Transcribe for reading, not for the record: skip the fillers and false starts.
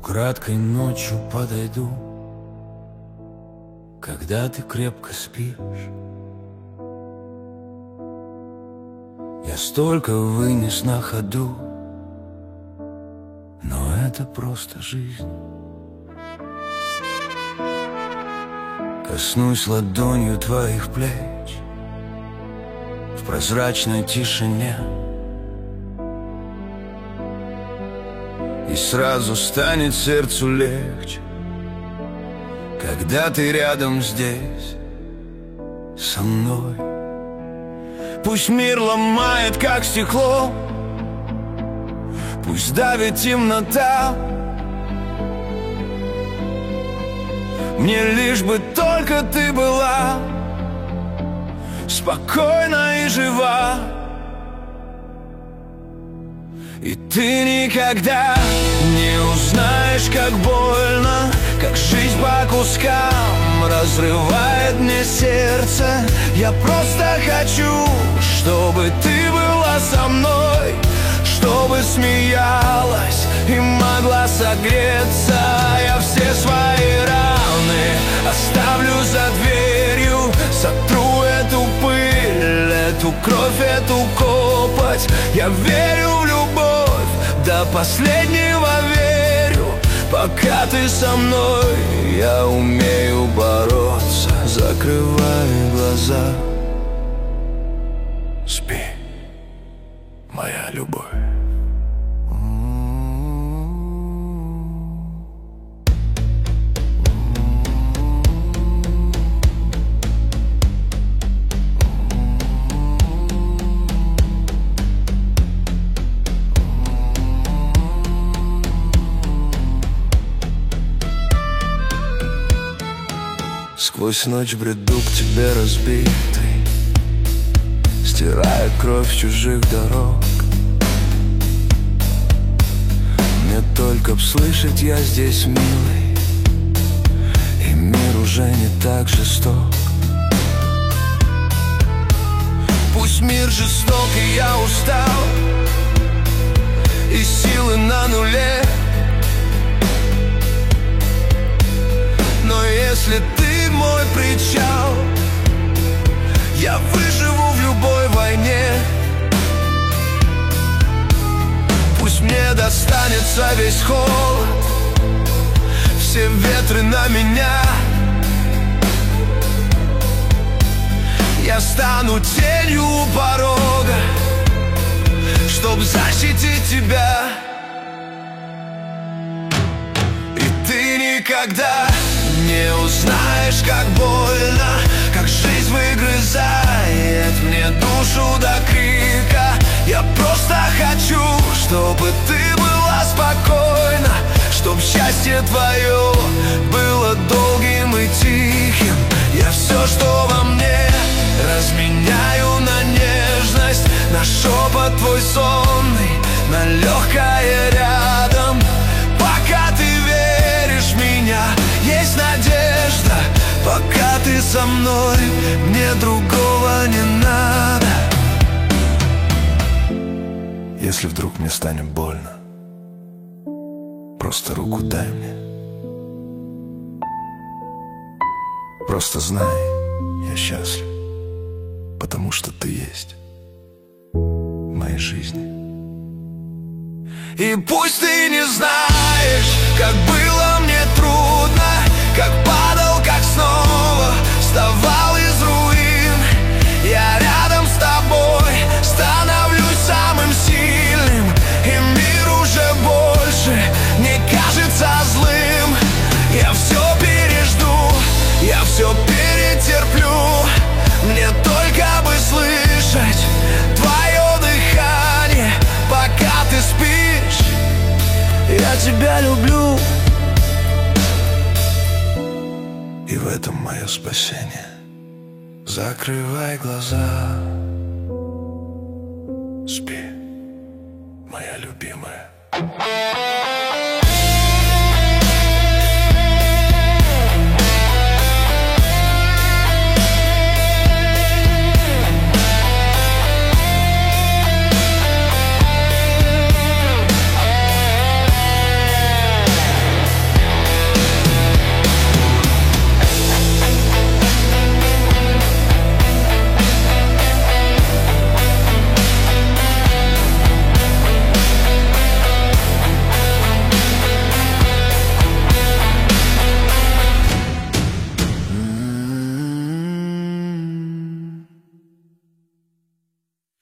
Украдкой ночью подойду, когда ты крепко спишь. Я столько вынес на ходу, но это просто жизнь. Коснусь ладонью твоих плеч в прозрачной тишине, и сразу станет сердцу легче, когда ты рядом здесь со мной. Пусть мир ломает, как стекло, пусть давит темнота, мне лишь бы только ты была спокойна и жива. И ты никогда не узнаешь, как больно, как жизнь по кускам разрывает мне сердце. Я просто хочу, чтобы ты была со мной, чтобы смеялась и могла согреться. Я все свои раны оставлю за дверью, сотру эту пыль, эту кровь, эту копоть. Я верю в любовь, до последнего верю. Пока ты со мной, я умею бороться. Закрывай глаза, спи, моя любовь. Сквозь ночь бреду к тебе разбитый, стирая кровь чужих дорог. Мне только б слышать, я здесь милый, и мир уже не так жесток. Пусть мир жесток и я устал, и силы на нуле, но если ты мой причал, я выживу в любой войне. Пусть мне достанется весь холод, все ветры на меня. Я стану тенью у порога, чтоб защитить тебя. И ты никогда не узнаешь, как больно, как жизнь выгрызает мне душу до крика. Я просто хочу, чтобы ты была спокойна, чтоб счастье твое было долгим и тихим. Я все, что во мне, разменяю на нежность, на шепот твой сонный, на легкое рядом. Пока ты веришь в меня, есть надежда. Пока ты со мной, мне другого не надо. Если вдруг мне станет больно, просто руку дай мне. Просто знай, я счастлив, потому что ты есть в моей жизни. И пусть ты не знаешь, как было мне трудно, как падал, как снова вставал из руин. Я рядом с тобой становлюсь самым сильным, и мир уже больше не кажется злым. Я все пережду, я все перетерплю, мне только бы слышать твое дыхание, пока ты спишь. Я тебя люблю, и в этом мое спасение. Закрывай глаза, спи, моя любимая.